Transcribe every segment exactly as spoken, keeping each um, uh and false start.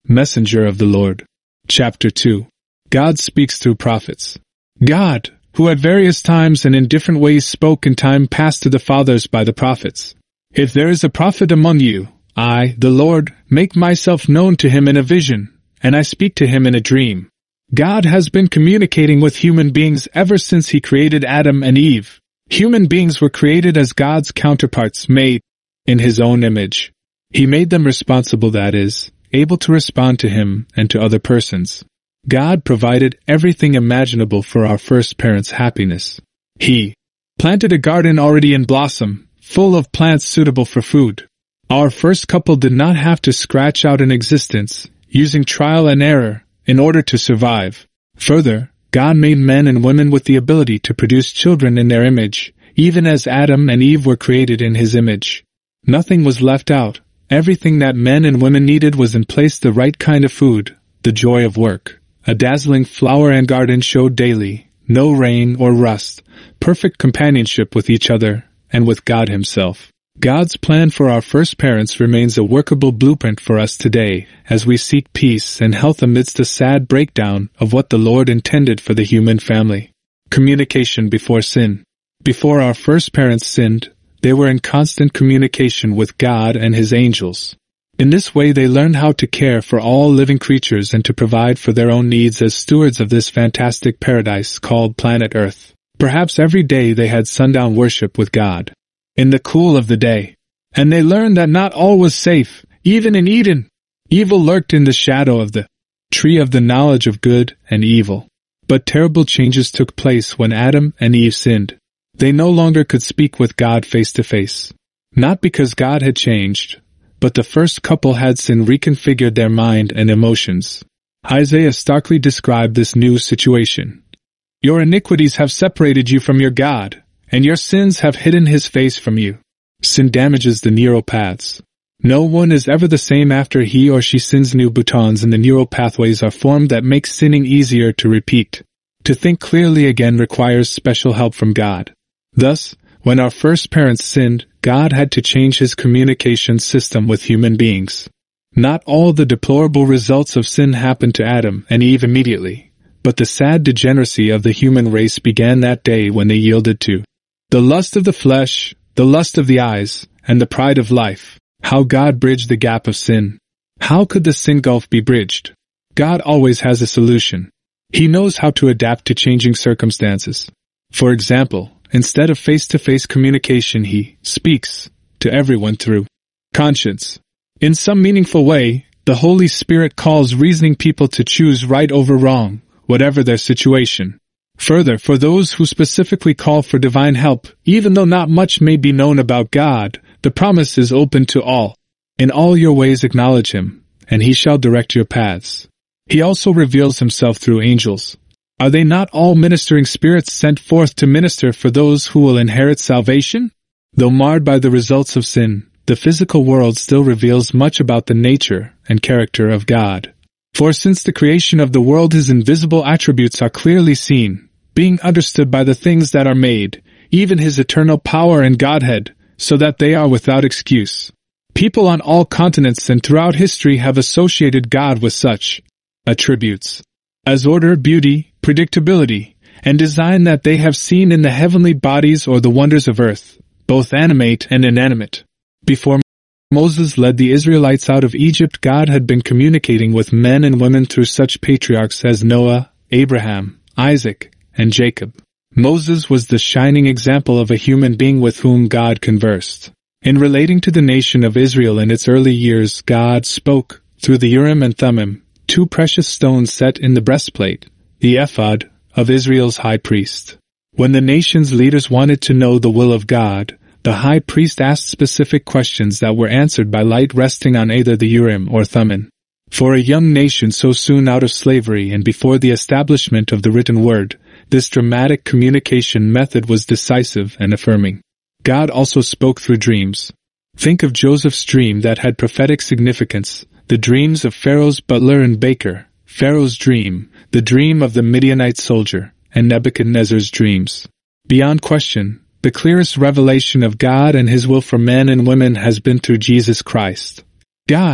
Messenger of the Lord. Chapter two. God speaks through prophets. God, who at various times and in different ways spoke in time past to the fathers by the prophets. If there is a prophet among you, I, the Lord, make myself known to him in a vision, and I speak to him in a dream. God has been communicating with human beings ever since he created Adam and Eve. Human beings were created as God's counterparts, made in his own image. He made them responsible, that is, able to respond to him and to other persons. God provided everything imaginable for our first parents' happiness. He planted a garden already in blossom, full of plants suitable for food. Our first couple did not have to scratch out an existence, using trial and error, in order to survive. Further, God made men and women with the ability to produce children in their image, even as Adam and Eve were created in his image. Nothing was left out. Everything that men and women needed was in place: the right kind of food, the joy of work. A dazzling flower and garden showed daily, no rain or rust, perfect companionship with each other and with God himself. God's plan for our first parents remains a workable blueprint for us today as we seek peace and health amidst a sad breakdown of what the Lord intended for the human family. Communication before sin. Before our first parents sinned, they were in constant communication with God and his angels. In this way they learned how to care for all living creatures and to provide for their own needs as stewards of this fantastic paradise called planet Earth. Perhaps every day they had sundown worship with God in the cool of the day. And they learned that not all was safe, even in Eden. Evil lurked in the shadow of the tree of the knowledge of good and evil. But terrible changes took place when Adam and Eve sinned. They no longer could speak with God face to face. Not because God had changed, but the first couple had sin reconfigured their mind and emotions. Isaiah starkly described this new situation. Your iniquities have separated you from your God, and your sins have hidden his face from you. Sin damages the neural paths. No one is ever the same after he or she sins. New boutons in the neural pathways are formed that make sinning easier to repeat. To think clearly again requires special help from God. Thus, when our first parents sinned, God had to change his communication system with human beings. Not all the deplorable results of sin happened to Adam and Eve immediately, but the sad degeneracy of the human race began that day when they yielded to the lust of the flesh, the lust of the eyes, and the pride of life. How God bridged the gap of sin. How could the sin gulf be bridged? God always has a solution. He knows how to adapt to changing circumstances. For example, instead of face-to-face communication, he speaks to everyone through conscience. In some meaningful way, the Holy Spirit calls reasoning people to choose right over wrong, whatever their situation. Further, for those who specifically call for divine help, even though not much may be known about God, the promise is open to all. In all your ways acknowledge him, and he shall direct your paths. He also reveals himself through angels. Are they not all ministering spirits sent forth to minister for those who will inherit salvation? Though marred by the results of sin, the physical world still reveals much about the nature and character of God. For since the creation of the world his invisible attributes are clearly seen, being understood by the things that are made, even his eternal power and Godhead, so that they are without excuse. People on all continents and throughout history have associated God with such attributes as order, beauty, predictability, and design that they have seen in the heavenly bodies or the wonders of earth, both animate and inanimate. Before Moses led the Israelites out of Egypt, God had been communicating with men and women through such patriarchs as Noah, Abraham, Isaac, and Jacob. Moses was the shining example of a human being with whom God conversed. In relating to the nation of Israel in its early years, God spoke through the Urim and Thummim, two precious stones set in the breastplate, the ephod, of Israel's high priest. When the nation's leaders wanted to know the will of God, the high priest asked specific questions that were answered by light resting on either the Urim or Thummim. For a young nation so soon out of slavery and before the establishment of the written word, this dramatic communication method was decisive and affirming. God also spoke through dreams. Think of Joseph's dream that had prophetic significance, the dreams of Pharaoh's butler and baker, Pharaoh's dream, the dream of the Midianite soldier, and Nebuchadnezzar's dreams. Beyond question, the clearest revelation of God and his will for men and women has been through Jesus Christ. God,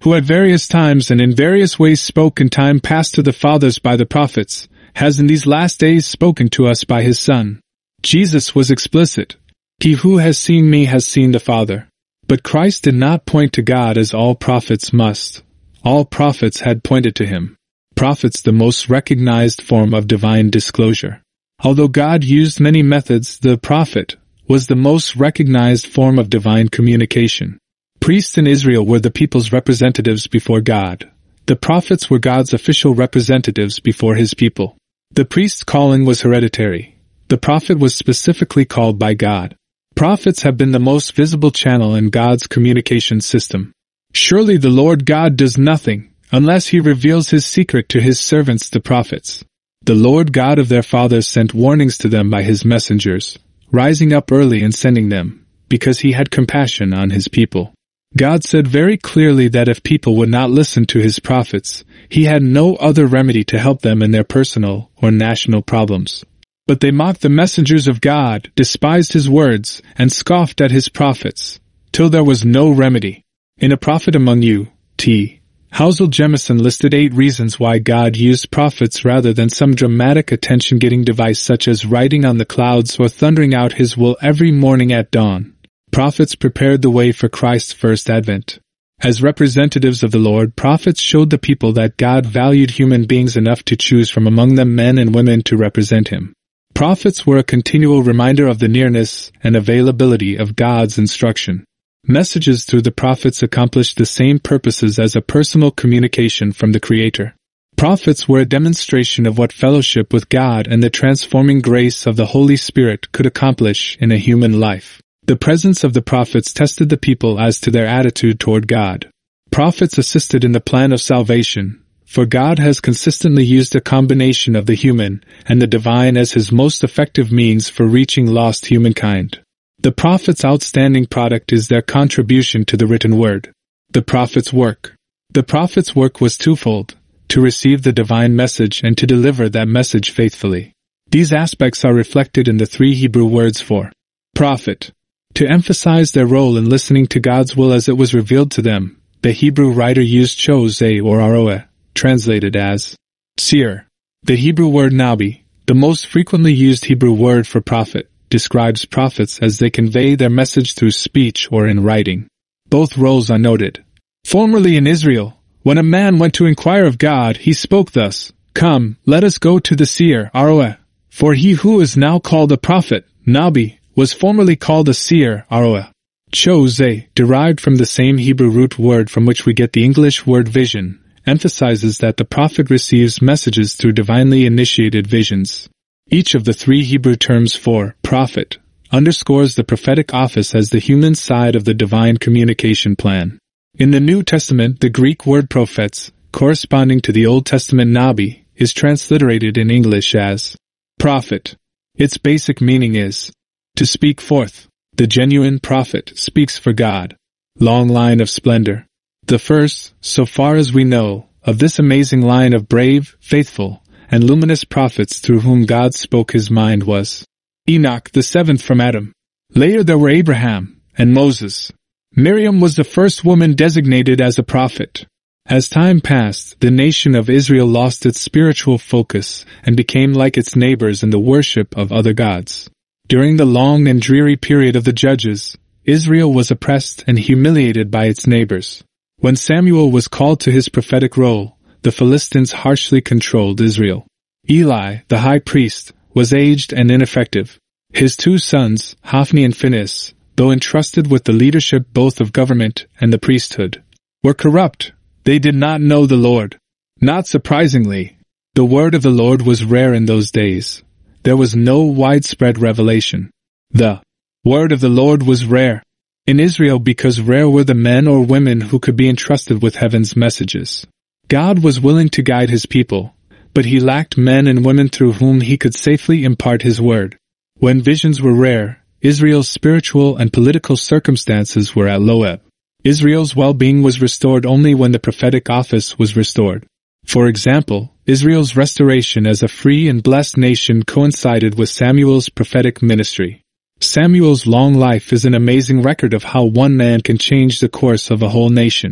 who at various times and in various ways spoke in time past to the fathers by the prophets, has in these last days spoken to us by his Son. Jesus was explicit. He who has seen me has seen the Father. But Christ did not point to God as all prophets must. All prophets had pointed to him. Prophets, the most recognized form of divine disclosure. Although God used many methods, the prophet was the most recognized form of divine communication. Priests in Israel were the people's representatives before God. The prophets were God's official representatives before his people. The priest's calling was hereditary. The prophet was specifically called by God. Prophets have been the most visible channel in God's communication system. Surely the Lord God does nothing unless he reveals his secret to his servants the prophets. The Lord God of their fathers sent warnings to them by his messengers, rising up early and sending them, because he had compassion on his people. God said very clearly that if people would not listen to his prophets, he had no other remedy to help them in their personal or national problems. But they mocked the messengers of God, despised his words, and scoffed at his prophets, till there was no remedy. In A Prophet Among You, T. Housel Jemison listed eight reasons why God used prophets rather than some dramatic attention-getting device such as riding on the clouds or thundering out his will every morning at dawn. Prophets prepared the way for Christ's first advent. As representatives of the Lord, prophets showed the people that God valued human beings enough to choose from among them men and women to represent him. Prophets were a continual reminder of the nearness and availability of God's instruction. Messages through the prophets accomplished the same purposes as a personal communication from the Creator. Prophets were a demonstration of what fellowship with God and the transforming grace of the Holy Spirit could accomplish in a human life. The presence of the prophets tested the people as to their attitude toward God. Prophets assisted in the plan of salvation, for God has consistently used a combination of the human and the divine as his most effective means for reaching lost humankind. The prophets' outstanding product is their contribution to the written word. The prophet's work. The prophet's work was twofold: to receive the divine message and to deliver that message faithfully. These aspects are reflected in the three Hebrew words for prophet. To emphasize their role in listening to God's will as it was revealed to them, the Hebrew writer used chose-a or aroeh, translated as seer. The Hebrew word nabi, the most frequently used Hebrew word for prophet, describes prophets as they convey their message through speech or in writing. Both roles are noted. Formerly in Israel, when a man went to inquire of God, he spoke thus, "Come, let us go to the seer, aroeh." For he who is now called a prophet, nabi, was formerly called a seer, aroeh. Chose-a, derived from the same Hebrew root word from which we get the English word vision, emphasizes that the prophet receives messages through divinely initiated visions. Each of the three Hebrew terms for prophet underscores the prophetic office as the human side of the divine communication plan. In the New Testament, the Greek word prophets, corresponding to the Old Testament nabi, is transliterated in English as prophet. Its basic meaning is to speak forth. The genuine prophet speaks for God. Long line of splendor. The first, so far as we know, of this amazing line of brave, faithful, and luminous prophets through whom God spoke his mind was Enoch, the seventh from Adam. Later there were Abraham and Moses. Miriam was the first woman designated as a prophet. As time passed, the nation of Israel lost its spiritual focus and became like its neighbors in the worship of other gods. During the long and dreary period of the Judges, Israel was oppressed and humiliated by its neighbors. When Samuel was called to his prophetic role, the Philistines harshly controlled Israel. Eli, the high priest, was aged and ineffective. His two sons, Hophni and Phinehas, though entrusted with the leadership both of government and the priesthood, were corrupt. They did not know the Lord. Not surprisingly, the word of the Lord was rare in those days. There was no widespread revelation. The word of the Lord was rare in Israel because rare were the men or women who could be entrusted with heaven's messages. God was willing to guide his people, but he lacked men and women through whom he could safely impart his word. When visions were rare, Israel's spiritual and political circumstances were at low ebb. Israel's well-being was restored only when the prophetic office was restored. For example, Israel's restoration as a free and blessed nation coincided with Samuel's prophetic ministry. Samuel's long life is an amazing record of how one man can change the course of a whole nation.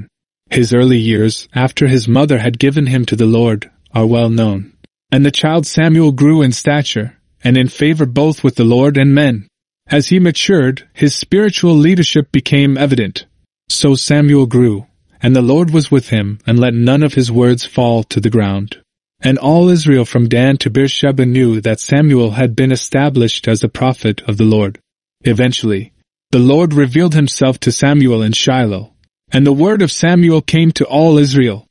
His early years, after his mother had given him to the Lord, are well known. And the child Samuel grew in stature, and in favor both with the Lord and men. As he matured, his spiritual leadership became evident. So Samuel grew, and the Lord was with him, and let none of his words fall to the ground. And all Israel from Dan to Beersheba knew that Samuel had been established as a prophet of the Lord. Eventually, the Lord revealed himself to Samuel in Shiloh, and the word of Samuel came to all Israel.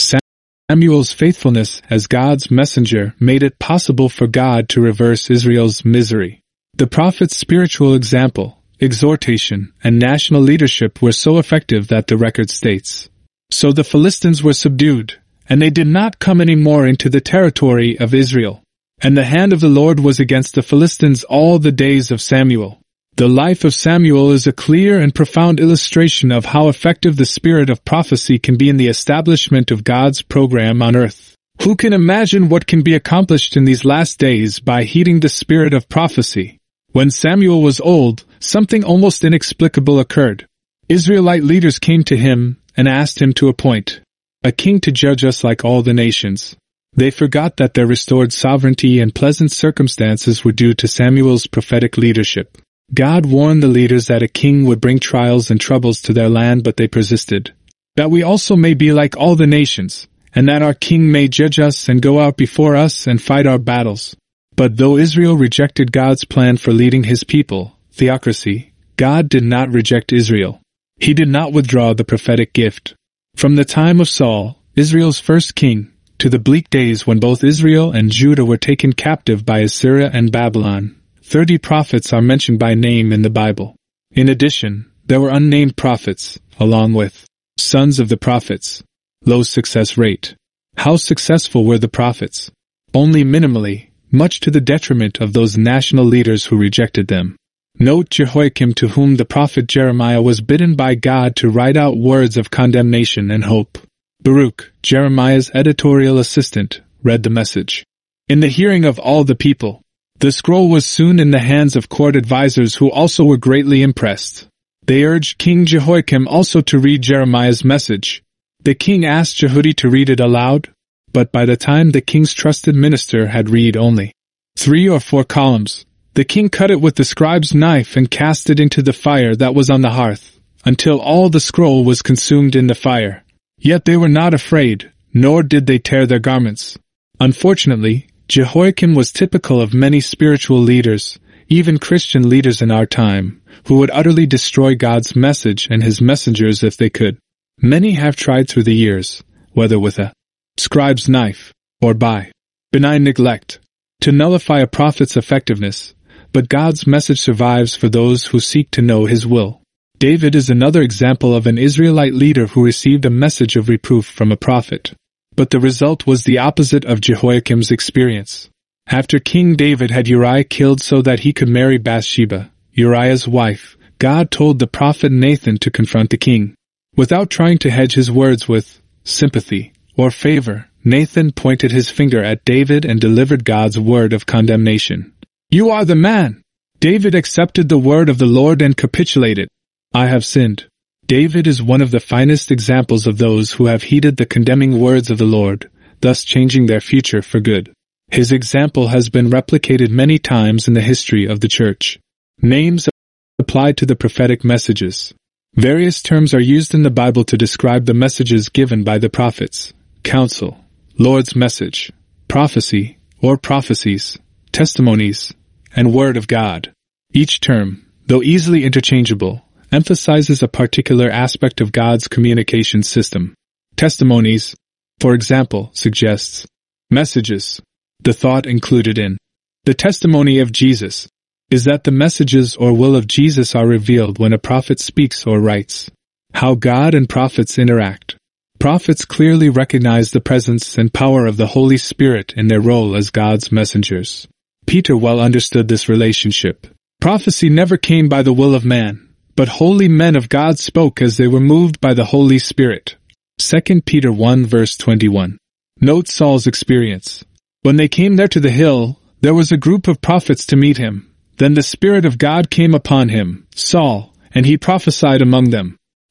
Samuel's faithfulness as God's messenger made it possible for God to reverse Israel's misery. The prophet's spiritual example, exhortation, and national leadership were so effective that the record states, "So the Philistines were subdued, and they did not come any more into the territory of Israel. And the hand of the Lord was against the Philistines all the days of Samuel." The life of Samuel is a clear and profound illustration of how effective the spirit of prophecy can be in the establishment of God's program on earth. Who can imagine what can be accomplished in these last days by heeding the spirit of prophecy? When Samuel was old, something almost inexplicable occurred. Israelite leaders came to him and asked him to appoint a king to judge us like all the nations. They forgot that their restored sovereignty and pleasant circumstances were due to Samuel's prophetic leadership. God warned the leaders that a king would bring trials and troubles to their land, but they persisted. That we also may be like all the nations, and that our king may judge us and go out before us and fight our battles. But though Israel rejected God's plan for leading his people, theocracy, God did not reject Israel. He did not withdraw the prophetic gift. From the time of Saul, Israel's first king, to the bleak days when both Israel and Judah were taken captive by Assyria and Babylon, thirty prophets are mentioned by name in the Bible. In addition, there were unnamed prophets, along with sons of the prophets. Low success rate. How successful were the prophets? Only minimally, much to the detriment of those national leaders who rejected them. Note Jehoiakim, to whom the prophet Jeremiah was bidden by God to write out words of condemnation and hope. Baruch, Jeremiah's editorial assistant, read the message. In the hearing of all the people, the scroll was soon in the hands of court advisers who also were greatly impressed. They urged King Jehoiakim also to read Jeremiah's message. The king asked Jehudi to read it aloud, but by the time the king's trusted minister had read only three or four columns, the king cut it with the scribe's knife and cast it into the fire that was on the hearth, until all the scroll was consumed in the fire. Yet they were not afraid, nor did they tear their garments. Unfortunately, Jehoiakim was typical of many spiritual leaders, even Christian leaders in our time, who would utterly destroy God's message and his messengers if they could. Many have tried through the years, whether with a scribe's knife or by benign neglect, to nullify a prophet's effectiveness, but God's message survives for those who seek to know his will. David is another example of an Israelite leader who received a message of reproof from a prophet. But the result was the opposite of Jehoiakim's experience. After King David had Uriah killed so that he could marry Bathsheba, Uriah's wife, God told the prophet Nathan to confront the king. Without trying to hedge his words with sympathy or favor, Nathan pointed his finger at David and delivered God's word of condemnation. "You are the man!" David accepted the word of the Lord and capitulated. "I have sinned." David is one of the finest examples of those who have heeded the condemning words of the Lord, thus changing their future for good. His example has been replicated many times in the history of the Church. Names applied to the prophetic messages. Various terms are used in the Bible to describe the messages given by the prophets: counsel, Lord's message, prophecy, or prophecies, testimonies, and word of God. Each term, though easily interchangeable, emphasizes a particular aspect of God's communication system. Testimonies, for example, suggests messages. The thought included in the testimony of Jesus is that the messages or will of Jesus are revealed when a prophet speaks or writes. How God and prophets interact. Prophets clearly recognize the presence and power of the Holy Spirit in their role as God's messengers. Peter well understood this relationship. Prophecy never came by the will of man, but holy men of God spoke as they were moved by the Holy Spirit. Second Peter one verse twenty-one. Note Saul's experience. When they came there to the hill, there was a group of prophets to meet him. Then the Spirit of God came upon him, Saul, and he prophesied among them.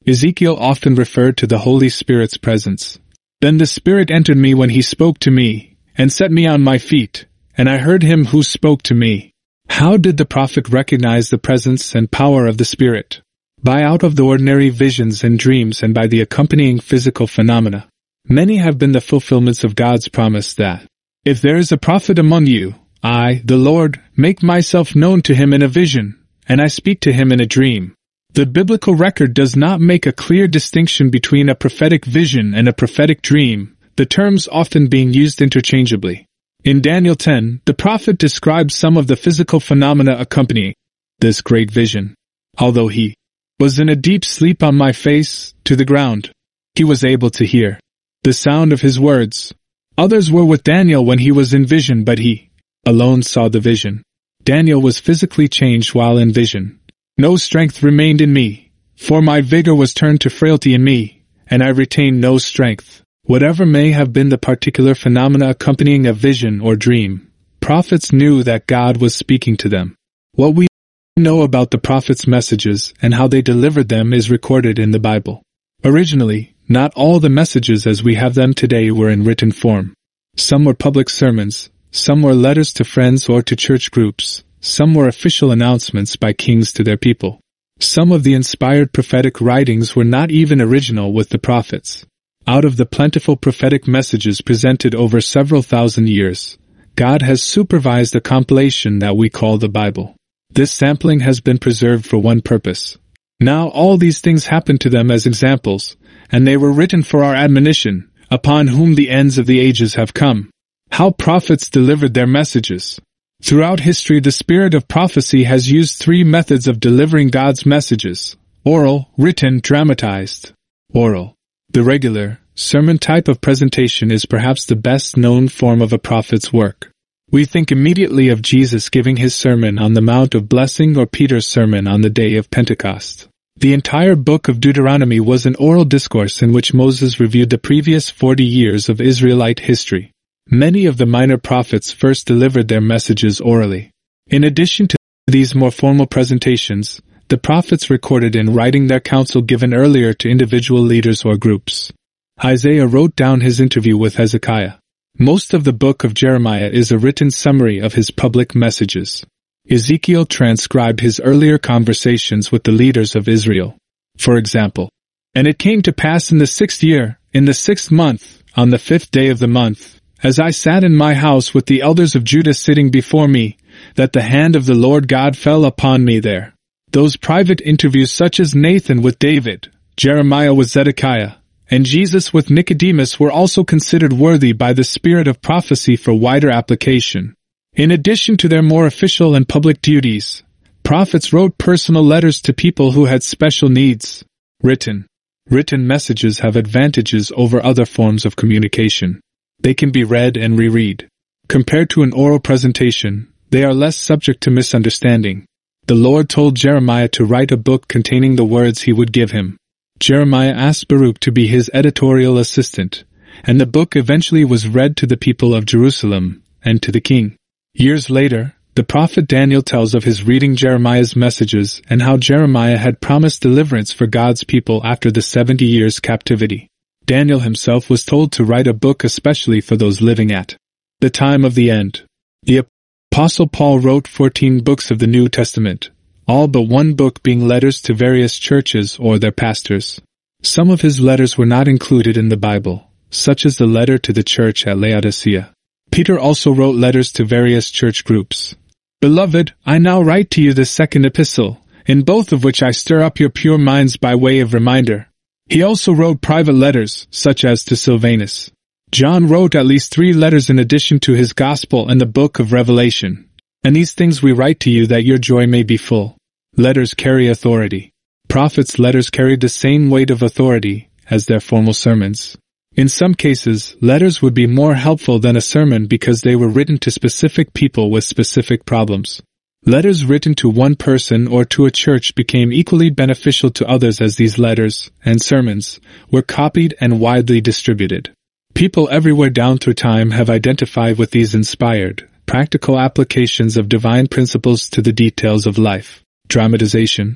Ezekiel often referred to the Holy Spirit's presence. Then the Spirit entered me when he spoke to me, and set me on my feet, and I heard him who spoke to me. How did the prophet recognize the presence and power of the Spirit? By out of the ordinary visions and dreams and by the accompanying physical phenomena. Many have been the fulfillments of God's promise that, if there is a prophet among you, I, the Lord, make myself known to him in a vision, and I speak to him in a dream. The biblical record does not make a clear distinction between a prophetic vision and a prophetic dream, the terms often being used interchangeably. In Daniel ten, the prophet describes some of the physical phenomena accompanying this great vision. Although he was in a deep sleep on my face, to the ground, he was able to hear the sound of his words. Others were with Daniel when he was in vision, but he alone saw the vision. Daniel was physically changed while in vision. No strength remained in me, for my vigor was turned to frailty in me, and I retained no strength. Whatever may have been the particular phenomena accompanying a vision or dream, prophets knew that God was speaking to them. What we know about the prophets' messages and how they delivered them is recorded in the Bible. Originally, not all the messages as we have them today were in written form. Some were public sermons, some were letters to friends or to church groups, some were official announcements by kings to their people. Some of the inspired prophetic writings were not even original with the prophets. Out of the plentiful prophetic messages presented over several thousand years, God has supervised a compilation that we call the Bible. This sampling has been preserved for one purpose. Now all these things happened to them as examples, and they were written for our admonition, upon whom the ends of the ages have come. How prophets delivered their messages. Throughout history, the spirit of prophecy has used three methods of delivering God's messages: oral, written, dramatized. Oral. The regular, sermon type of presentation is perhaps the best known form of a prophet's work. We think immediately of Jesus giving his sermon on the Mount of Blessing or Peter's sermon on the day of Pentecost. The entire book of Deuteronomy was an oral discourse in which Moses reviewed the previous forty years of Israelite history. Many of the minor prophets first delivered their messages orally. In addition to these more formal presentations, the prophets recorded in writing their counsel given earlier to individual leaders or groups. Isaiah wrote down his interview with Hezekiah. Most of the book of Jeremiah is a written summary of his public messages. Ezekiel transcribed his earlier conversations with the leaders of Israel. For example, "And it came to pass in the sixth year, in the sixth month, on the fifth day of the month, as I sat in my house with the elders of Judah sitting before me, that the hand of the Lord God fell upon me there." Those private interviews such as Nathan with David, Jeremiah with Zedekiah, and Jesus with Nicodemus were also considered worthy by the spirit of prophecy for wider application. In addition to their more official and public duties, prophets wrote personal letters to people who had special needs. Written. Written messages have advantages over other forms of communication. They can be read and reread. Compared to an oral presentation, they are less subject to misunderstanding. The Lord told Jeremiah to write a book containing the words he would give him. Jeremiah asked Baruch to be his editorial assistant, and the book eventually was read to the people of Jerusalem and to the king. Years later, the prophet Daniel tells of his reading Jeremiah's messages and how Jeremiah had promised deliverance for God's people after the seventy years captivity. Daniel himself was told to write a book especially for those living at the time of the end. The Apostle Paul wrote fourteen books of the New Testament, all but one book being letters to various churches or their pastors. Some of his letters were not included in the Bible, such as the letter to the church at Laodicea. Peter also wrote letters to various church groups. "Beloved, I now write to you the second epistle, in both of which I stir up your pure minds by way of reminder." He also wrote private letters, such as to Silvanus. John wrote at least three letters in addition to his Gospel and the book of Revelation. "And these things we write to you that your joy may be full." Letters carry authority. Prophets' letters carried the same weight of authority as their formal sermons. In some cases, letters would be more helpful than a sermon because they were written to specific people with specific problems. Letters written to one person or to a church became equally beneficial to others as these letters and sermons were copied and widely distributed. People everywhere down through time have identified with these inspired, practical applications of divine principles to the details of life. Dramatization.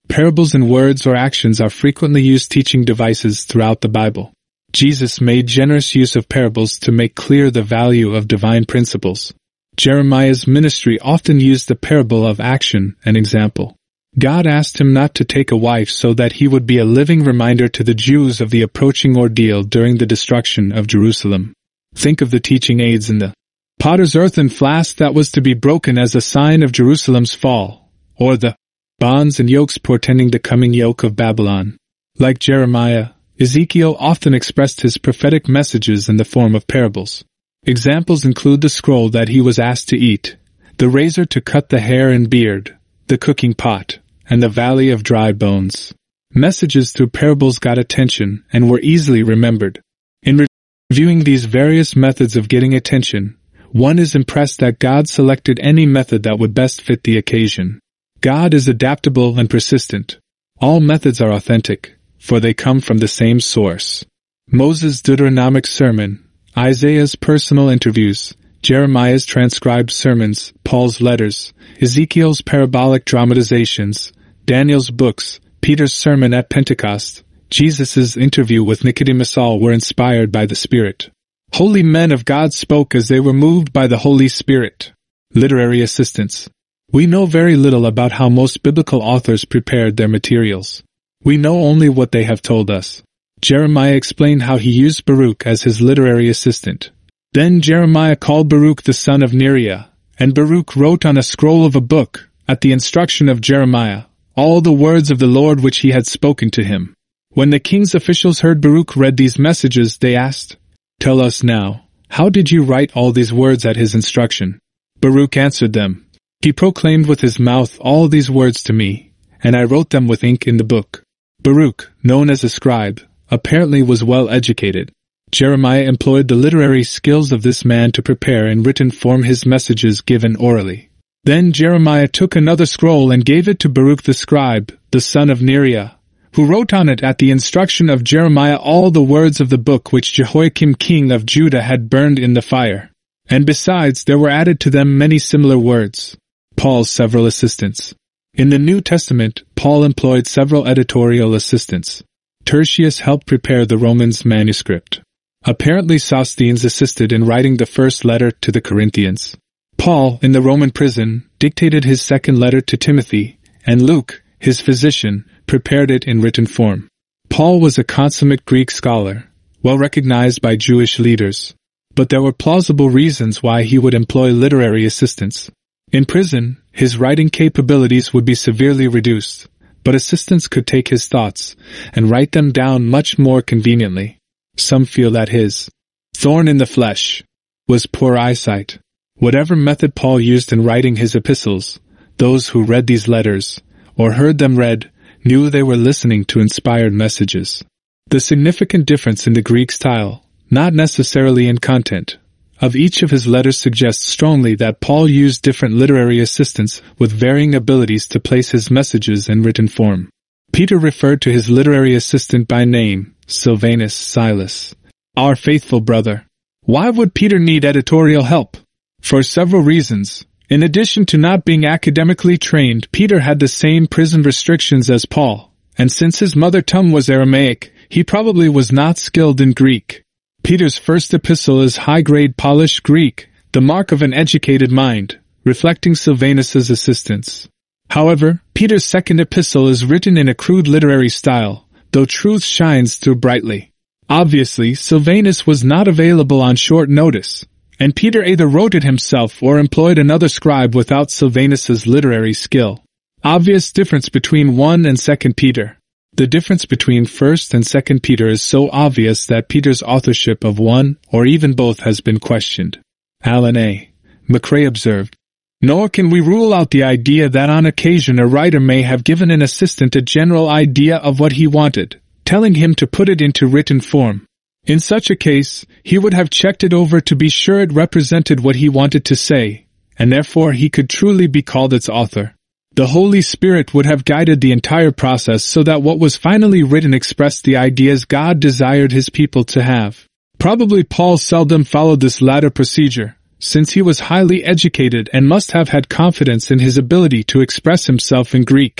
Parables in words or actions are frequently used teaching devices throughout the Bible. Jesus made generous use of parables to make clear the value of divine principles. Jeremiah's ministry often used the parable of action and example. God asked him not to take a wife so that he would be a living reminder to the Jews of the approaching ordeal during the destruction of Jerusalem. Think of the teaching aids in the potter's earthen flask that was to be broken as a sign of Jerusalem's fall, or the bonds and yokes portending the coming yoke of Babylon. Like Jeremiah, Ezekiel often expressed his prophetic messages in the form of parables. Examples include the scroll that he was asked to eat, the razor to cut the hair and beard, the cooking pot, and the valley of dry bones. Messages through parables got attention and were easily remembered. In reviewing these various methods of getting attention, one is impressed that God selected any method that would best fit the occasion. God is adaptable and persistent. All methods are authentic, for they come from the same source. Moses' Deuteronomic sermon, Isaiah's personal interviews, Jeremiah's transcribed sermons, Paul's letters, Ezekiel's parabolic dramatizations, Daniel's books, Peter's sermon at Pentecost, Jesus' interview with Nicodemus all were inspired by the Spirit. Holy men of God spoke as they were moved by the Holy Spirit. Literary assistance. We know very little about how most biblical authors prepared their materials. We know only what they have told us. Jeremiah explained how he used Baruch as his literary assistant. Then Jeremiah called Baruch the son of Neriah, and Baruch wrote on a scroll of a book, at the instruction of Jeremiah, all the words of the Lord which he had spoken to him. When the king's officials heard Baruch read these messages, they asked, "Tell us now, how did you write all these words at his instruction?" Baruch answered them, "He proclaimed with his mouth all these words to me, and I wrote them with ink in the book." Baruch, known as a scribe, apparently was well educated. Jeremiah employed the literary skills of this man to prepare in written form his messages given orally. Then Jeremiah took another scroll and gave it to Baruch the scribe, the son of Neriah, who wrote on it at the instruction of Jeremiah all the words of the book which Jehoiakim king of Judah had burned in the fire. And besides, there were added to them many similar words. Paul's several assistants. In the New Testament, Paul employed several editorial assistants. Tertius helped prepare the Romans manuscript. Apparently Sosthenes assisted in writing the first letter to the Corinthians. Paul, in the Roman prison, dictated his second letter to Timothy, and Luke, his physician, prepared it in written form. Paul was a consummate Greek scholar, well recognized by Jewish leaders. But there were plausible reasons why he would employ literary assistants. In prison, his writing capabilities would be severely reduced, but assistants could take his thoughts and write them down much more conveniently. Some feel that his thorn in the flesh was poor eyesight. Whatever method Paul used in writing his epistles, those who read these letters, or heard them read, knew they were listening to inspired messages. The significant difference in the Greek style, not necessarily in content, of each of his letters suggests strongly that Paul used different literary assistants with varying abilities to place his messages in written form. Peter referred to his literary assistant by name, Silvanus Silas, our faithful brother. Why would Peter need editorial help? For several reasons. In addition to not being academically trained, Peter had the same prison restrictions as Paul, and since his mother tongue was Aramaic, he probably was not skilled in Greek. Peter's first epistle is high-grade polished Greek, the mark of an educated mind, reflecting Silvanus's assistance. However, Peter's second epistle is written in a crude literary style, though truth shines through brightly. Obviously, Silvanus was not available on short notice, and Peter either wrote it himself or employed another scribe without Silvanus's literary skill. Obvious difference between First and Second Peter. The difference between First and Second Peter is so obvious that Peter's authorship of one, or even both, has been questioned. Alan A. McRae observed, "Nor can we rule out the idea that on occasion a writer may have given an assistant a general idea of what he wanted, telling him to put it into written form. In such a case, he would have checked it over to be sure it represented what he wanted to say, and therefore he could truly be called its author. The Holy Spirit would have guided the entire process so that what was finally written expressed the ideas God desired his people to have. Probably Paul seldom followed this latter procedure, since he was highly educated and must have had confidence in his ability to express himself in Greek.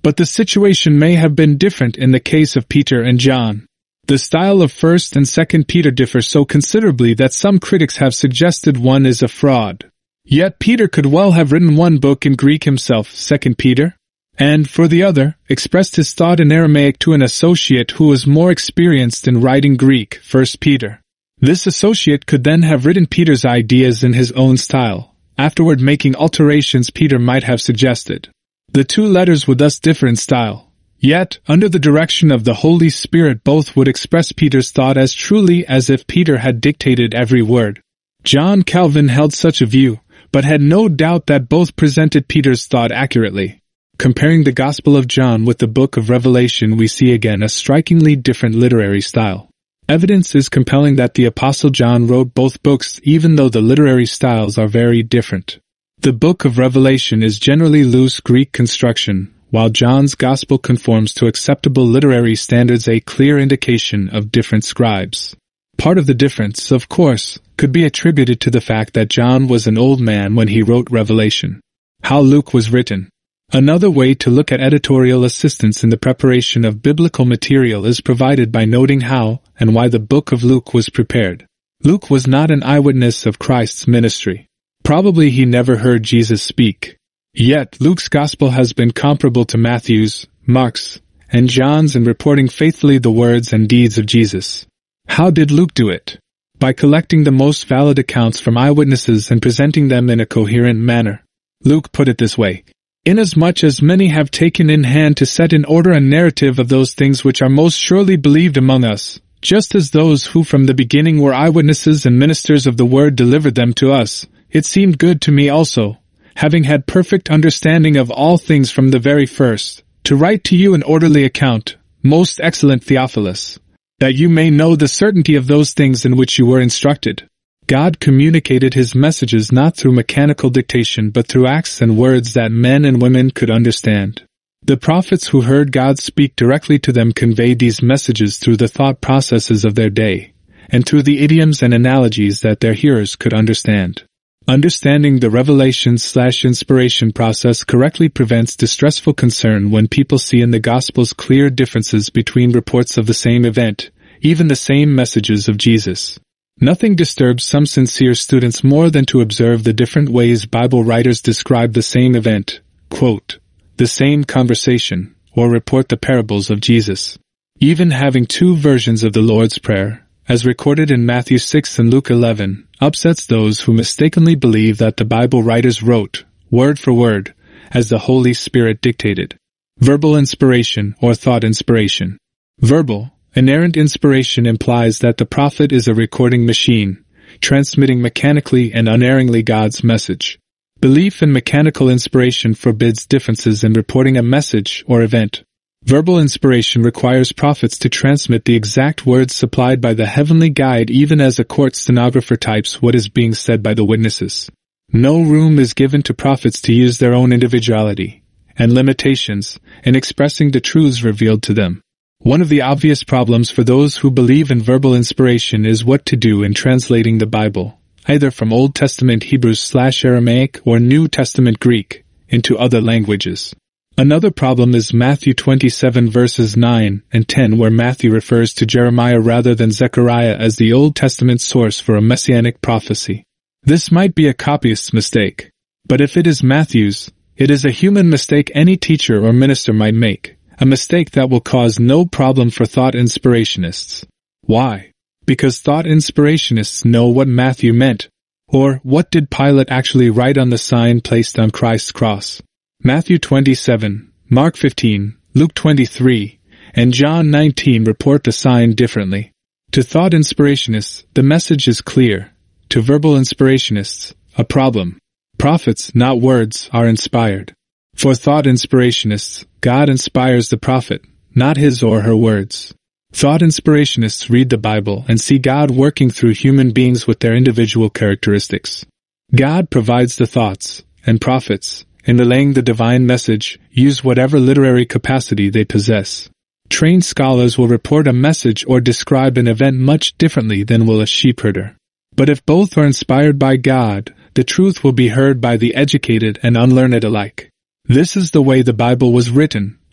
But the situation may have been different in the case of Peter and John. The style of First and Second Peter differs so considerably that some critics have suggested one is a fraud. Yet Peter could well have written one book in Greek himself, Second Peter, and, for the other, expressed his thought in Aramaic to an associate who was more experienced in writing Greek, First Peter. This associate could then have written Peter's ideas in his own style, afterward making alterations Peter might have suggested. The two letters would thus differ in style. Yet, under the direction of the Holy Spirit, both would express Peter's thought as truly as if Peter had dictated every word. John Calvin held such a view, but had no doubt that both presented Peter's thought accurately. Comparing the Gospel of John with the Book of Revelation, we see again a strikingly different literary style. Evidence is compelling that the Apostle John wrote both books, even though the literary styles are very different. The Book of Revelation is generally loose Greek construction, while John's Gospel conforms to acceptable literary standards, a clear indication of different scribes. Part of the difference, of course, could be attributed to the fact that John was an old man when he wrote Revelation. How Luke was written. Another way to look at editorial assistance in the preparation of biblical material is provided by noting how and why the book of Luke was prepared. Luke was not an eyewitness of Christ's ministry. Probably he never heard Jesus speak. Yet, Luke's Gospel has been comparable to Matthew's, Mark's, and John's in reporting faithfully the words and deeds of Jesus. How did Luke do it? By collecting the most valid accounts from eyewitnesses and presenting them in a coherent manner. Luke put it this way: "Inasmuch as many have taken in hand to set in order a narrative of those things which are most surely believed among us, just as those who from the beginning were eyewitnesses and ministers of the word delivered them to us, it seemed good to me also, having had perfect understanding of all things from the very first, to write to you an orderly account, most excellent Theophilus, that you may know the certainty of those things in which you were instructed." God communicated his messages not through mechanical dictation but through acts and words that men and women could understand. The prophets who heard God speak directly to them conveyed these messages through the thought processes of their day, and through the idioms and analogies that their hearers could understand. Understanding the revelation-slash-inspiration process correctly prevents distressful concern when people see in the Gospels clear differences between reports of the same event, even the same messages of Jesus. Nothing disturbs some sincere students more than to observe the different ways Bible writers describe the same event, quote, the same conversation, or report the parables of Jesus. Even having two versions of the Lord's Prayer, as recorded in Matthew six and Luke eleven, upsets those who mistakenly believe that the Bible writers wrote, word for word, as the Holy Spirit dictated. Verbal inspiration or thought inspiration. Verbal, inerrant inspiration implies that the prophet is a recording machine, transmitting mechanically and unerringly God's message. Belief in mechanical inspiration forbids differences in reporting a message or event. Verbal inspiration requires prophets to transmit the exact words supplied by the heavenly guide, even as a court stenographer types what is being said by the witnesses. No room is given to prophets to use their own individuality and limitations in expressing the truths revealed to them. One of the obvious problems for those who believe in verbal inspiration is what to do in translating the Bible, either from Old Testament Hebrew slash Aramaic or New Testament Greek, into other languages. Another problem is Matthew twenty-seven verses nine and ten, where Matthew refers to Jeremiah rather than Zechariah as the Old Testament source for a messianic prophecy. This might be a copyist's mistake, but if it is Matthew's, it is a human mistake any teacher or minister might make, a mistake that will cause no problem for thought inspirationists. Why? Because thought inspirationists know what Matthew meant, or what did Pilate actually write on the sign placed on Christ's cross. Matthew twenty-seven, Mark fifteen, Luke twenty-three, and John nineteen report the sign differently. To thought inspirationists, the message is clear. To verbal inspirationists, a problem. Prophets, not words, are inspired. For thought inspirationists, God inspires the prophet, not his or her words. Thought inspirationists read the Bible and see God working through human beings with their individual characteristics. God provides the thoughts, and prophets, in relaying the divine message, use whatever literary capacity they possess. Trained scholars will report a message or describe an event much differently than will a sheepherder. But if both are inspired by God, the truth will be heard by the educated and unlearned alike. This is the way the Bible was written,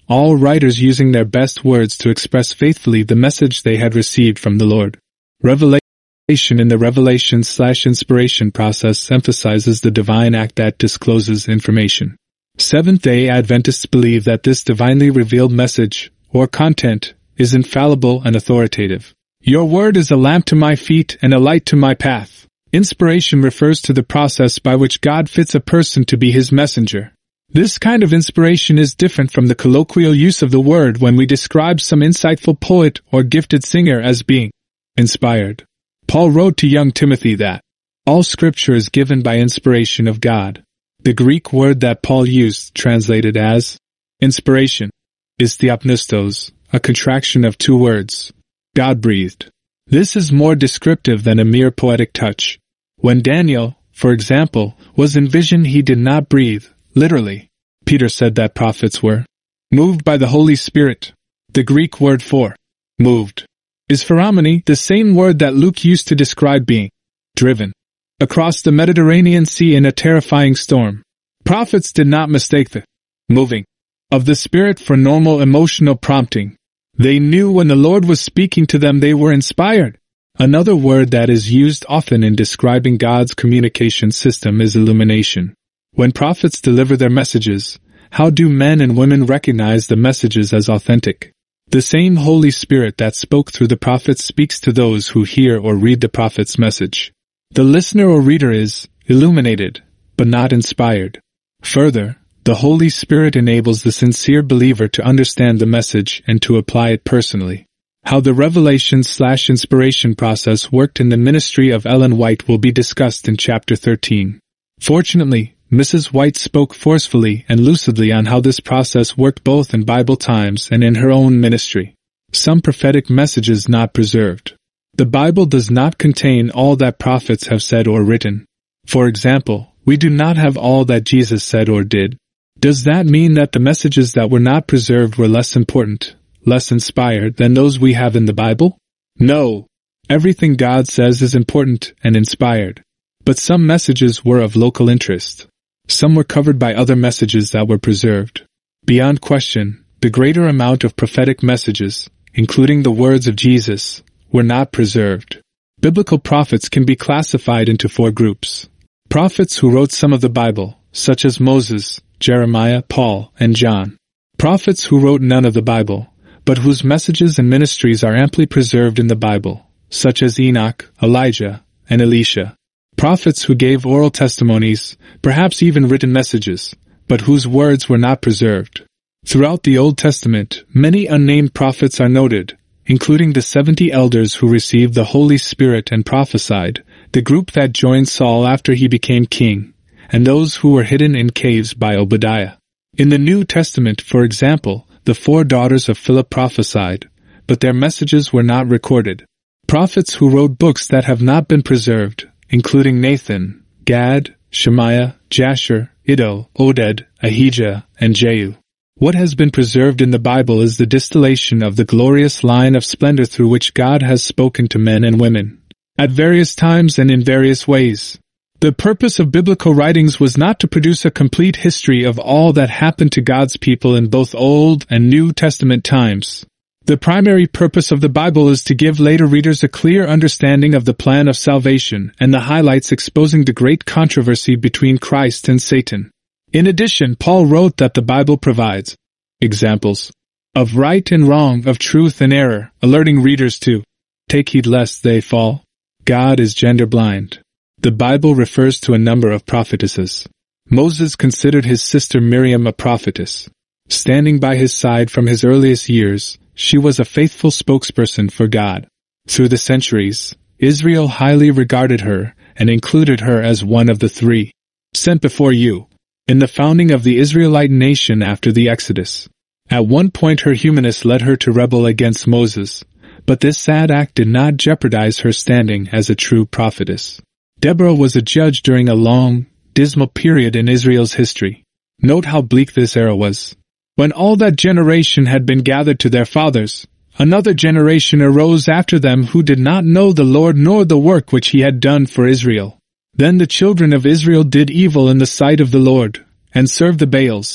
all writers using their best words to express faithfully the message they had received from the Lord. Revelation in the revelation-slash-inspiration process emphasizes the divine act that discloses information. Seventh-day Adventists believe that this divinely revealed message, or content, is infallible and authoritative. Your word is a lamp to my feet and a light to my path. Inspiration refers to the process by which God fits a person to be his messenger. This kind of inspiration is different from the colloquial use of the word when we describe some insightful poet or gifted singer as being inspired. Paul wrote to young Timothy that all Scripture is given by inspiration of God. The Greek word that Paul used, translated as inspiration, is theopneustos, a contraction of two words, God-breathed. This is more descriptive than a mere poetic touch. When Daniel, for example, was in vision, he did not breathe, literally. Peter said that prophets were moved by the Holy Spirit. The Greek word for moved is phenomene, the same word that Luke used to describe being driven across the Mediterranean Sea in a terrifying storm. Prophets did not mistake the moving of the Spirit for normal emotional prompting. They knew when the Lord was speaking to them they were inspired. Another word that is used often in describing God's communication system is illumination. When prophets deliver their messages, how do men and women recognize the messages as authentic? The same Holy Spirit that spoke through the prophets speaks to those who hear or read the prophet's message. The listener or reader is illuminated, but not inspired. Further, the Holy Spirit enables the sincere believer to understand the message and to apply it personally. How the revelation-slash-inspiration process worked in the ministry of Ellen White will be discussed in Chapter thirteen. Fortunately, Missus White spoke forcefully and lucidly on how this process worked both in Bible times and in her own ministry. Some prophetic messages not preserved. The Bible does not contain all that prophets have said or written. For example, we do not have all that Jesus said or did. Does that mean that the messages that were not preserved were less important, less inspired than those we have in the Bible? No. Everything God says is important and inspired. But some messages were of local interest. Some were covered by other messages that were preserved. Beyond question, the greater amount of prophetic messages, including the words of Jesus, were not preserved. Biblical prophets can be classified into four groups. Prophets who wrote some of the Bible, such as Moses, Jeremiah, Paul, and John. Prophets who wrote none of the Bible, but whose messages and ministries are amply preserved in the Bible, such as Enoch, Elijah, and Elisha. Prophets who gave oral testimonies, perhaps even written messages, but whose words were not preserved. Throughout the Old Testament, many unnamed prophets are noted, including the seventy elders who received the Holy Spirit and prophesied, the group that joined Saul after he became king, and those who were hidden in caves by Obadiah. In the New Testament, for example, the four daughters of Philip prophesied, but their messages were not recorded. Prophets who wrote books that have not been preserved, including Nathan, Gad, Shemaiah, Jasher, Iddo, Oded, Ahijah, and Jehu. What has been preserved in the Bible is the distillation of the glorious line of splendor through which God has spoken to men and women, at various times and in various ways. The purpose of biblical writings was not to produce a complete history of all that happened to God's people in both Old and New Testament times. The primary purpose of the Bible is to give later readers a clear understanding of the plan of salvation and the highlights exposing the great controversy between Christ and Satan. In addition, Paul wrote that the Bible provides examples of right and wrong, of truth and error, alerting readers to take heed lest they fall. God is gender blind. The Bible refers to a number of prophetesses. Moses considered his sister Miriam a prophetess. Standing by his side from his earliest years, she was a faithful spokesperson for God. Through the centuries, Israel highly regarded her and included her as one of the three sent before you in the founding of the Israelite nation after the Exodus. At one point her humanness led her to rebel against Moses, but this sad act did not jeopardize her standing as a true prophetess. Deborah was a judge during a long, dismal period in Israel's history. Note how bleak this era was. When all that generation had been gathered to their fathers, another generation arose after them who did not know the Lord nor the work which he had done for Israel. Then the children of Israel did evil in the sight of the Lord, and served the Baals,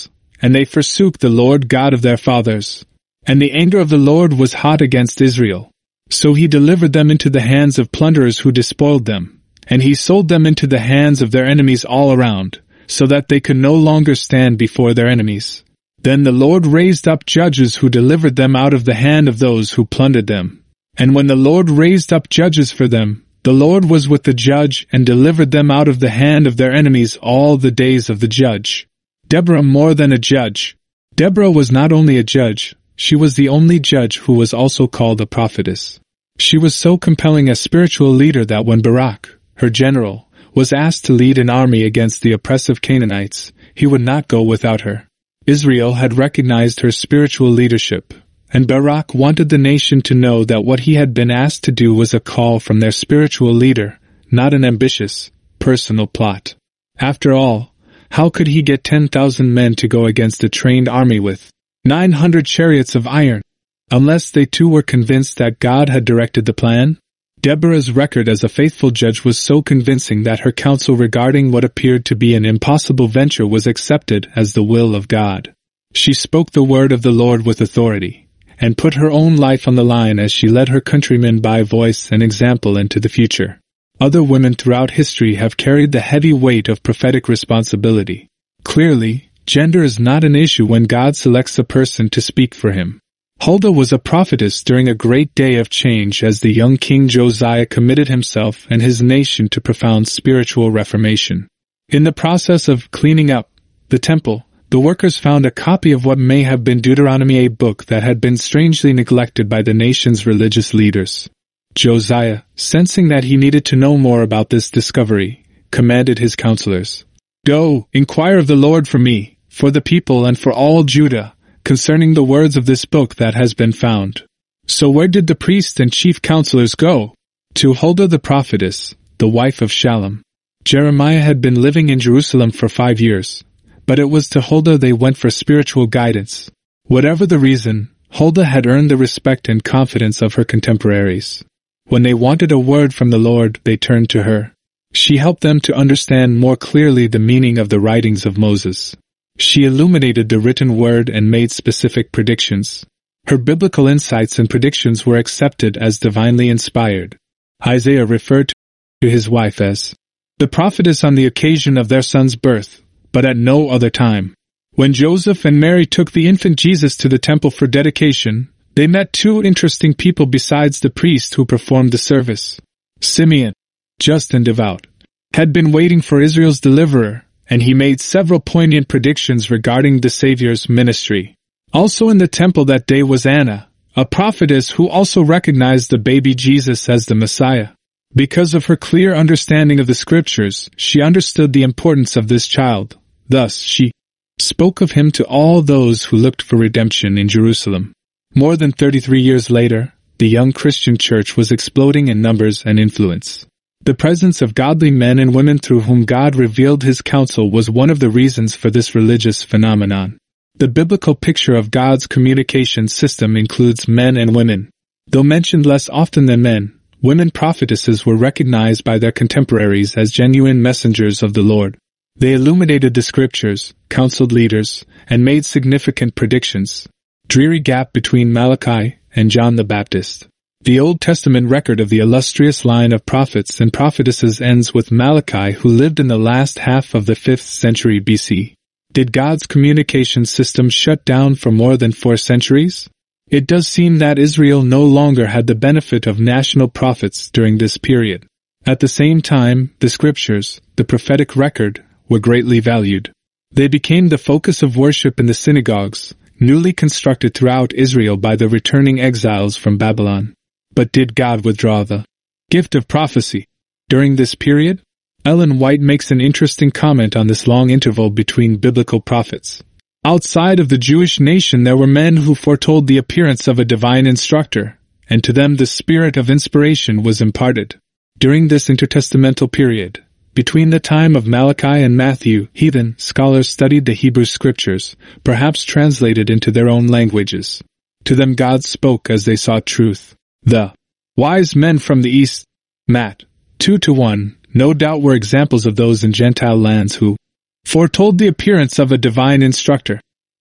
and they forsook the Lord God of their fathers. And the anger of the Lord was hot against Israel. So he delivered them into the hands of plunderers who despoiled them, and he sold them into the hands of their enemies all around, so that they could no longer stand before their enemies. Then the Lord raised up judges who delivered them out of the hand of those who plundered them. And when the Lord raised up judges for them, the Lord was with the judge and delivered them out of the hand of their enemies all the days of the judge. Deborah more than a judge. Deborah was not only a judge, she was the only judge who was also called a prophetess. She was so compelling a spiritual leader that when Barak, her general, was asked to lead an army against the oppressive Canaanites, he would not go without her. Israel had recognized her spiritual leadership, and Barak wanted the nation to know that what he had been asked to do was a call from their spiritual leader, not an ambitious, personal plot. After all, how could he get ten thousand men to go against a trained army with nine hundred chariots of iron, unless they too were convinced that God had directed the plan? Deborah's record as a faithful judge was so convincing that her counsel regarding what appeared to be an impossible venture was accepted as the will of God. She spoke the word of the Lord with authority, and put her own life on the line as she led her countrymen by voice and example into the future. Other women throughout history have carried the heavy weight of prophetic responsibility. Clearly, gender is not an issue when God selects a person to speak for him. Huldah was a prophetess during a great day of change as the young King Josiah committed himself and his nation to profound spiritual reformation. In the process of cleaning up the temple, the workers found a copy of what may have been Deuteronomy, a book that had been strangely neglected by the nation's religious leaders. Josiah, sensing that he needed to know more about this discovery, commanded his counselors, "Go, inquire of the Lord for me, for the people and for all Judah, concerning the words of this book that has been found." So where did the priests and chief counselors go? To Huldah the prophetess, the wife of Shallum. Jeremiah had been living in Jerusalem for five years, but it was to Huldah they went for spiritual guidance. Whatever the reason, Huldah had earned the respect and confidence of her contemporaries. When they wanted a word from the Lord, they turned to her. She helped them to understand more clearly the meaning of the writings of Moses. She illuminated the written word and made specific predictions. Her biblical insights and predictions were accepted as divinely inspired. Isaiah referred to his wife as the prophetess on the occasion of their son's birth, but at no other time. When Joseph and Mary took the infant Jesus to the temple for dedication, they met two interesting people besides the priest who performed the service. Simeon, just and devout, had been waiting for Israel's deliverer, and he made several poignant predictions regarding the Savior's ministry. Also in the temple that day was Anna, a prophetess who also recognized the baby Jesus as the Messiah. Because of her clear understanding of the Scriptures, she understood the importance of this child. Thus, she spoke of him to all those who looked for redemption in Jerusalem. More than thirty-three years later, the young Christian church was exploding in numbers and influence. The presence of godly men and women through whom God revealed his counsel was one of the reasons for this religious phenomenon. The biblical picture of God's communication system includes men and women. Though mentioned less often than men, women prophetesses were recognized by their contemporaries as genuine messengers of the Lord. They illuminated the Scriptures, counseled leaders, and made significant predictions. Dreary gap between Malachi and John the Baptist. The Old Testament record of the illustrious line of prophets and prophetesses ends with Malachi, who lived in the last half of the fifth century B C. Did God's communication system shut down for more than four centuries? It does seem that Israel no longer had the benefit of national prophets during this period. At the same time, the Scriptures, the prophetic record, were greatly valued. They became the focus of worship in the synagogues, newly constructed throughout Israel by the returning exiles from Babylon. But did God withdraw the gift of prophecy during this period? Ellen White makes an interesting comment on this long interval between biblical prophets. Outside of the Jewish nation there were men who foretold the appearance of a divine instructor, and to them the spirit of inspiration was imparted. During this intertestamental period, between the time of Malachi and Matthew, heathen scholars studied the Hebrew Scriptures, perhaps translated into their own languages. To them God spoke as they sought truth. The wise men from the east, Matt, two to one, no doubt were examples of those in Gentile lands who foretold the appearance of a divine instructor.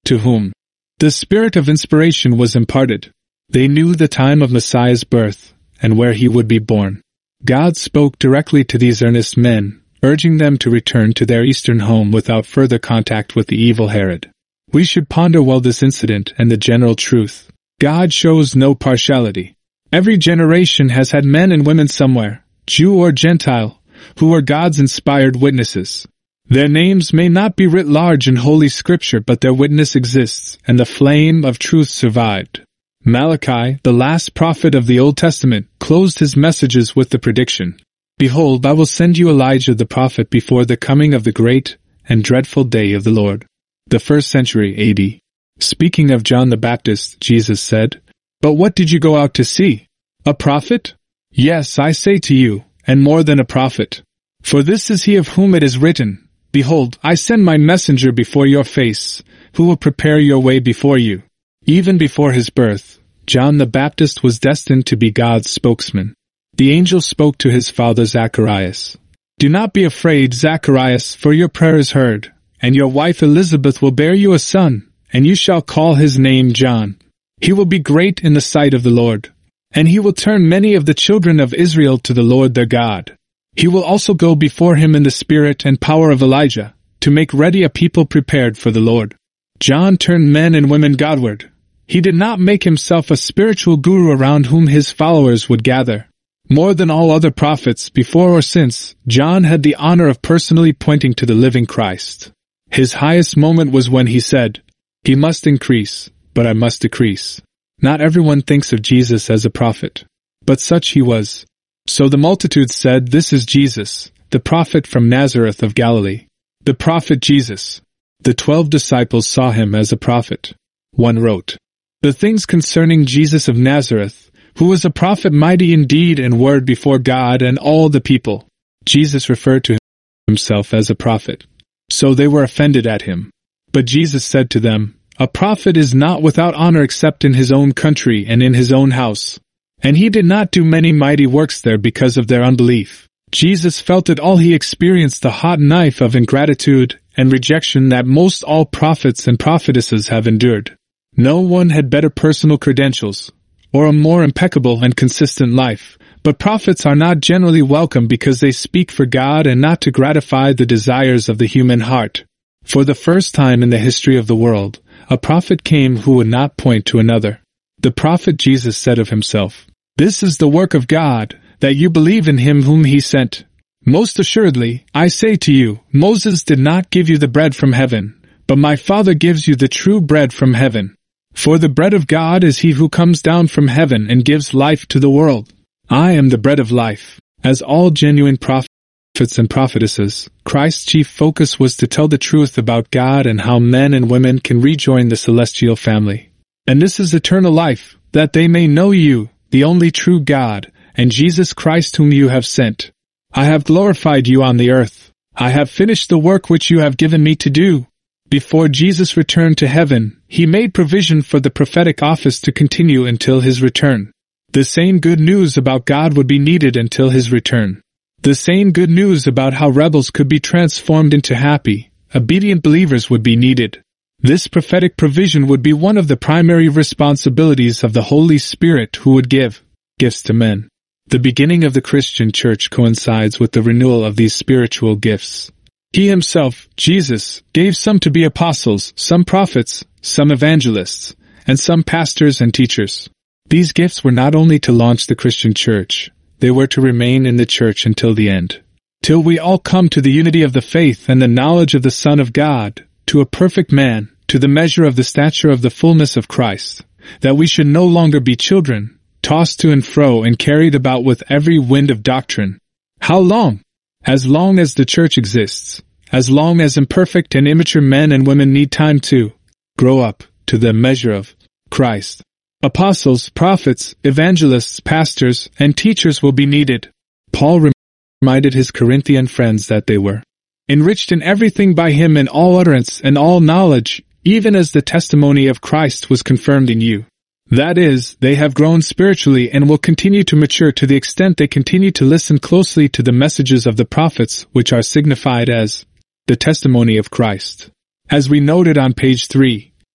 to whom the spirit of inspiration was imparted. They knew the time of Messiah's birth and where he would be born. God spoke directly to these earnest men, urging them to return to their eastern home without further contact with the evil Herod. We should ponder well this incident and the general truth. God shows no partiality. Every generation has had men and women somewhere, Jew or Gentile, who were God's inspired witnesses. Their names may not be writ large in Holy Scripture, but their witness exists, and the flame of truth survived. Malachi, the last prophet of the Old Testament, closed his messages with the prediction, "Behold, I will send you Elijah the prophet before the coming of the great and dreadful day of the Lord." The first century A D. Speaking of John the Baptist, Jesus said, "But what did you go out to see? A prophet? Yes, I say to you, and more than a prophet. For this is he of whom it is written, Behold, I send my messenger before your face, who will prepare your way before you." Even before his birth, John the Baptist was destined to be God's spokesman. The angel spoke to his father Zacharias. "Do not be afraid, Zacharias, for your prayer is heard, and your wife Elizabeth will bear you a son, and you shall call his name John. He will be great in the sight of the Lord, and he will turn many of the children of Israel to the Lord their God. He will also go before him in the spirit and power of Elijah, to make ready a people prepared for the Lord." John turned men and women Godward. He did not make himself a spiritual guru around whom his followers would gather. More than all other prophets, before or since, John had the honor of personally pointing to the living Christ. His highest moment was when he said, "He must increase, but I must decrease." Not everyone thinks of Jesus as a prophet, but such he was. So the multitudes said, "This is Jesus, the prophet from Nazareth of Galilee." The prophet Jesus. The twelve disciples saw him as a prophet. One wrote, "The things concerning Jesus of Nazareth, who was a prophet mighty in deed and word before God and all the people." Jesus referred to himself as a prophet. So they were offended at him. But Jesus said to them, "A prophet is not without honor except in his own country and in his own house." And he did not do many mighty works there because of their unbelief. Jesus felt it all. He experienced the hot knife of ingratitude and rejection that most all prophets and prophetesses have endured. No one had better personal credentials, or a more impeccable and consistent life, but prophets are not generally welcome because they speak for God and not to gratify the desires of the human heart. For the first time in the history of the world, a prophet came who would not point to another. The prophet Jesus said of himself, "This is the work of God, that you believe in him whom he sent. Most assuredly, I say to you, Moses did not give you the bread from heaven, but my Father gives you the true bread from heaven. For the bread of God is he who comes down from heaven and gives life to the world. I am the bread of life." As all genuine prophets and prophetesses, Christ's chief focus was to tell the truth about God and how men and women can rejoin the celestial family. "And this is eternal life, that they may know you, the only true God, and Jesus Christ whom you have sent. I have glorified you on the earth. I have finished the work which you have given me to do." Before Jesus returned to heaven, he made provision for the prophetic office to continue until his return. The same good news about God would be needed until his return. The same good news about how rebels could be transformed into happy, obedient believers would be needed. This prophetic provision would be one of the primary responsibilities of the Holy Spirit, who would give gifts to men. The beginning of the Christian church coincides with the renewal of these spiritual gifts. He himself, Jesus, gave some to be apostles, some prophets, some evangelists, and some pastors and teachers. These gifts were not only to launch the Christian church, they were to remain in the church until the end. Till we all come to the unity of the faith and the knowledge of the Son of God, to a perfect man, to the measure of the stature of the fullness of Christ, that we should no longer be children, tossed to and fro and carried about with every wind of doctrine. How long? As long as the church exists, as long as imperfect and immature men and women need time to grow up to the measure of Christ. Apostles, prophets, evangelists, pastors, and teachers will be needed. Paul reminded his Corinthian friends that they were enriched in everything by him in all utterance and all knowledge, even as the testimony of Christ was confirmed in you. That is, they have grown spiritually and will continue to mature to the extent they continue to listen closely to the messages of the prophets, which are signified as the testimony of Christ. As we noted on page three,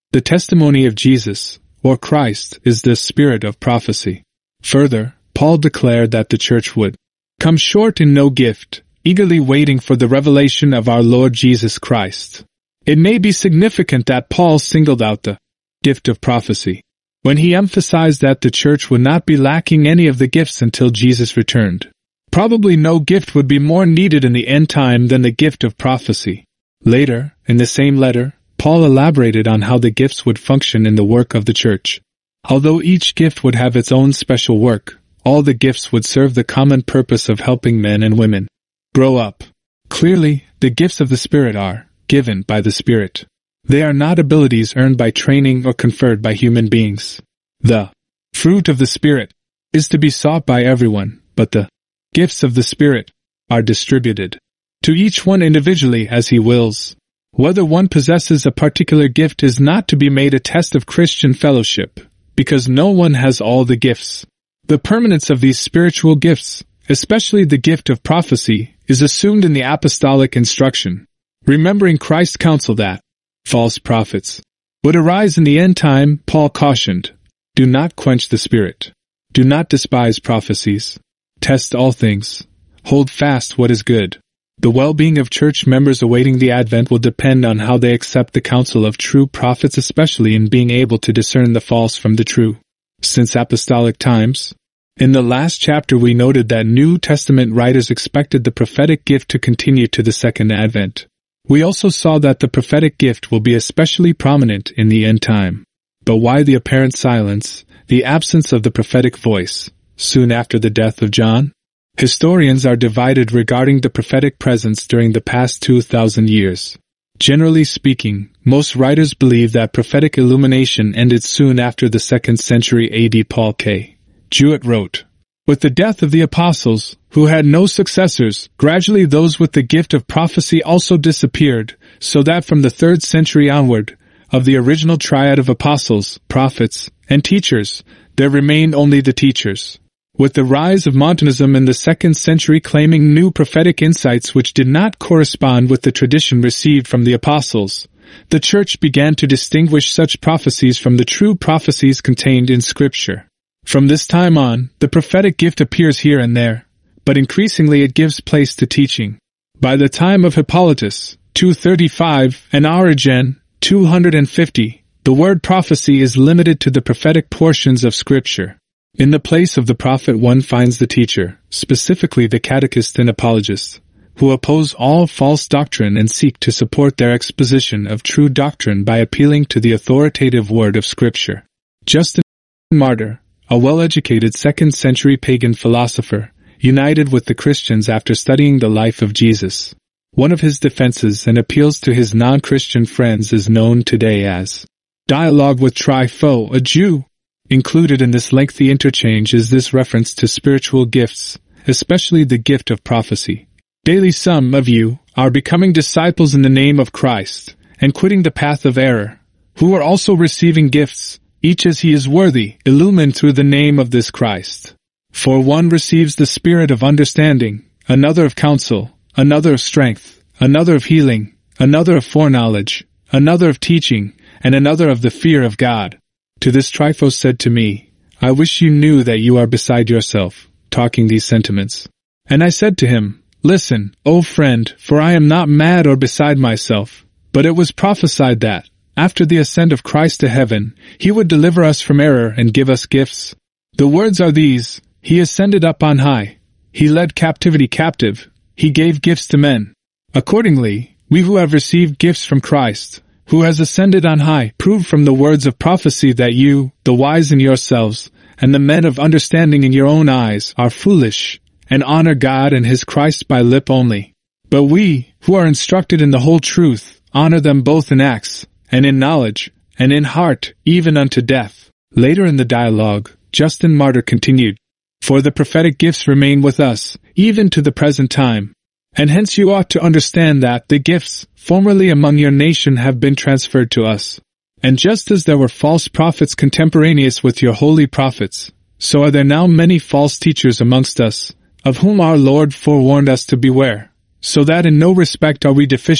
The testimony of Jesus, or Christ, is the spirit of prophecy. Further, Paul declared that the church would come short in no gift, eagerly waiting for the revelation of our Lord Jesus Christ. It may be significant that Paul singled out the gift of prophecy when he emphasized that the church would not be lacking any of the gifts until Jesus returned. Probably no gift would be more needed in the end time than the gift of prophecy. Later, in the same letter, Paul elaborated on how the gifts would function in the work of the church. Although each gift would have its own special work, all the gifts would serve the common purpose of helping men and women grow up. Clearly, the gifts of the Spirit are given by the Spirit. They are not abilities earned by training or conferred by human beings. The fruit of the Spirit is to be sought by everyone, but the gifts of the Spirit are distributed to each one individually as he wills. Whether one possesses a particular gift is not to be made a test of Christian fellowship, because no one has all the gifts. The permanence of these spiritual gifts, especially the gift of prophecy, is assumed in the apostolic instruction. Remembering Christ's counsel that false prophets would arise in the end time, Paul cautioned, "Do not quench the Spirit. Do not despise prophecies. Test all things. Hold fast what is good." The well-being of church members awaiting the Advent will depend on how they accept the counsel of true prophets, especially in being able to discern the false from the true. Since apostolic times, in the last chapter we noted that New Testament writers expected the prophetic gift to continue to the Second Advent. We also saw that the prophetic gift will be especially prominent in the end time. But why the apparent silence, the absence of the prophetic voice, soon after the death of John? Historians are divided regarding the prophetic presence during the past two thousand years. Generally speaking, most writers believe that prophetic illumination ended soon after the second century A D. Paul K. Jewett wrote, "With the death of the apostles, who had no successors, gradually those with the gift of prophecy also disappeared, so that from the third century onward, of the original triad of apostles, prophets, and teachers, there remained only the teachers. With the rise of Montanism in the second century claiming new prophetic insights which did not correspond with the tradition received from the apostles, the Church began to distinguish such prophecies from the true prophecies contained in Scripture. From this time on, the prophetic gift appears here and there, but increasingly it gives place to teaching. By the time of Hippolytus, two thirty-five, and Origen, two hundred fifty, the word prophecy is limited to the prophetic portions of Scripture. In the place of the prophet one finds the teacher, specifically the catechist and apologist, who oppose all false doctrine and seek to support their exposition of true doctrine by appealing to the authoritative word of Scripture. Justin Martyr, a well-educated second-century pagan philosopher, united with the Christians after studying the life of Jesus. One of his defenses and appeals to his non-Christian friends is known today as Dialogue with Trypho, a Jew. Included in this lengthy interchange is this reference to spiritual gifts, especially the gift of prophecy. Daily some of you are becoming disciples in the name of Christ, and quitting the path of error, who are also receiving gifts, each as he is worthy, illumined through the name of this Christ. For one receives the spirit of understanding, another of counsel, another of strength, another of healing, another of foreknowledge, another of teaching, and another of the fear of God. To this Trypho said to me, I wish you knew that you are beside yourself, talking these sentiments. And I said to him, Listen, O friend, for I am not mad or beside myself, but it was prophesied that, after the ascent of Christ to heaven, he would deliver us from error and give us gifts. The words are these, He ascended up on high, He led captivity captive, He gave gifts to men. Accordingly, we who have received gifts from Christ, who has ascended on high, prove from the words of prophecy that you, the wise in yourselves, and the men of understanding in your own eyes, are foolish, and honor God and His Christ by lip only. But we, who are instructed in the whole truth, honor them both in acts, and in knowledge, and in heart, even unto death. Later in the dialogue, Justin Martyr continued, For the prophetic gifts remain with us, even to the present time. And hence you ought to understand that the gifts, formerly among your nation, have been transferred to us. And just as there were false prophets contemporaneous with your holy prophets, so are there now many false teachers amongst us, of whom our Lord forewarned us to beware, so that in no respect are we deficient,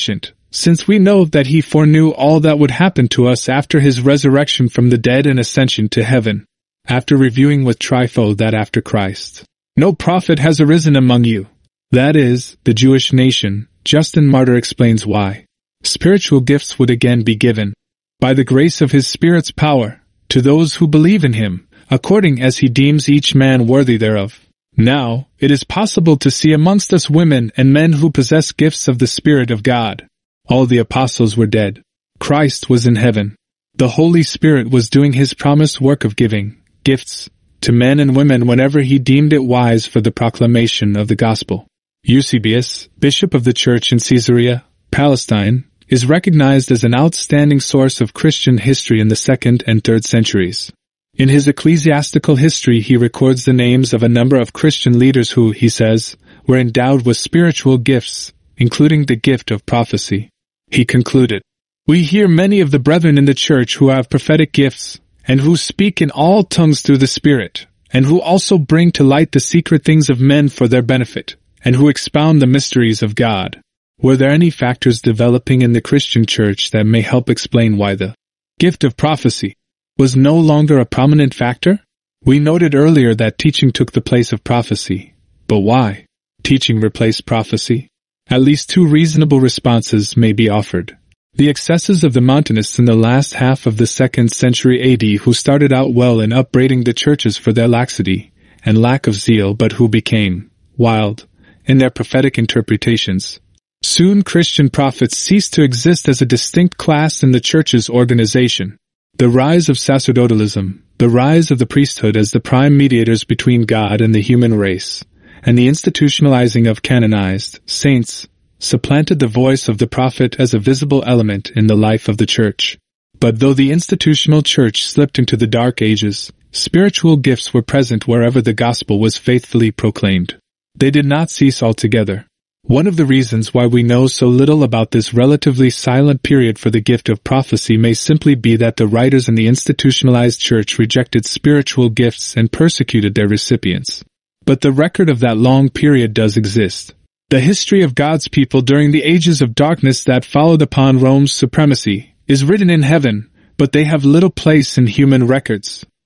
since we know that he foreknew all that would happen to us after his resurrection from the dead and ascension to heaven. After reviewing with Trypho that after Christ, no prophet has arisen among you, that is, the Jewish nation, Justin Martyr explains why spiritual gifts would again be given, by the grace of his Spirit's power, to those who believe in him, according as he deems each man worthy thereof. Now, it is possible to see amongst us women and men who possess gifts of the Spirit of God. All the apostles were dead. Christ was in heaven. The Holy Spirit was doing his promised work of giving gifts to men and women whenever he deemed it wise for the proclamation of the gospel. Eusebius, bishop of the church in Caesarea, Palestine, is recognized as an outstanding source of Christian history in the second and third centuries. In his ecclesiastical history he records the names of a number of Christian leaders who, he says, were endowed with spiritual gifts, including the gift of prophecy. He concluded, "We hear many of the brethren in the church who have prophetic gifts, and who speak in all tongues through the Spirit, and who also bring to light the secret things of men for their benefit, and who expound the mysteries of God." Were there any factors developing in the Christian church that may help explain why the gift of prophecy was no longer a prominent factor? We noted earlier that teaching took the place of prophecy. But why? Teaching replaced prophecy? At least two reasonable responses may be offered. The excesses of the Montanists in the last half of the second century A D, who started out well in upbraiding the churches for their laxity and lack of zeal, but who became wild in their prophetic interpretations. Soon Christian prophets ceased to exist as a distinct class in the church's organization. The rise of sacerdotalism, the rise of the priesthood as the prime mediators between God and the human race, and the institutionalizing of canonized saints supplanted the voice of the prophet as a visible element in the life of the church. But though the institutional church slipped into the dark ages, spiritual gifts were present wherever the gospel was faithfully proclaimed. They did not cease altogether. One of the reasons why we know so little about this relatively silent period for the gift of prophecy may simply be that the writers in the institutionalized church rejected spiritual gifts and persecuted their recipients. But the record of that long period does exist. The history of God's people during the ages of darkness that followed upon Rome's supremacy is written in heaven, but they have little place in human records.